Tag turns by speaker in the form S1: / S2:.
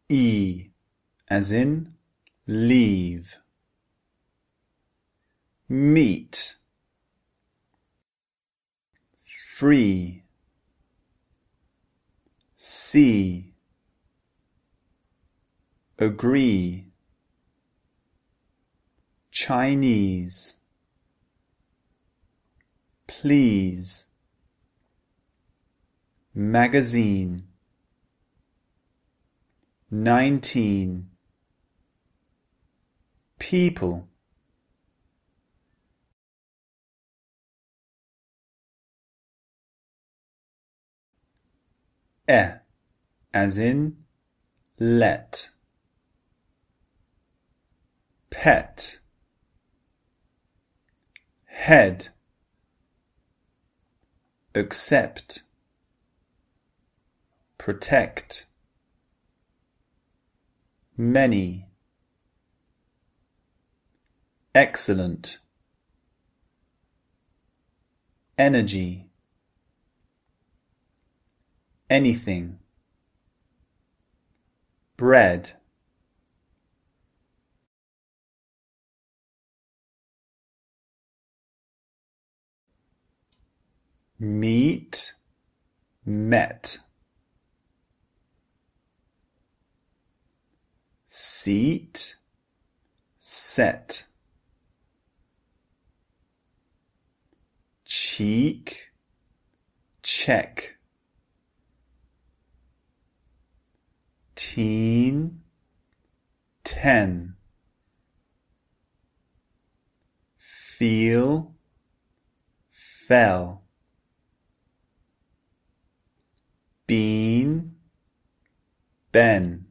S1: E as in leave. Meet. Free. See. Agree. Chinese. Please. Magazine. 19. People. As in let. Pet. Head. Accept. Protect. Many. Excellent. Energy. Anything. Bread. Meet. Met. Seat. Set. Cheek. Check. Teen. 10. Feel. Fell. Bean. Ben.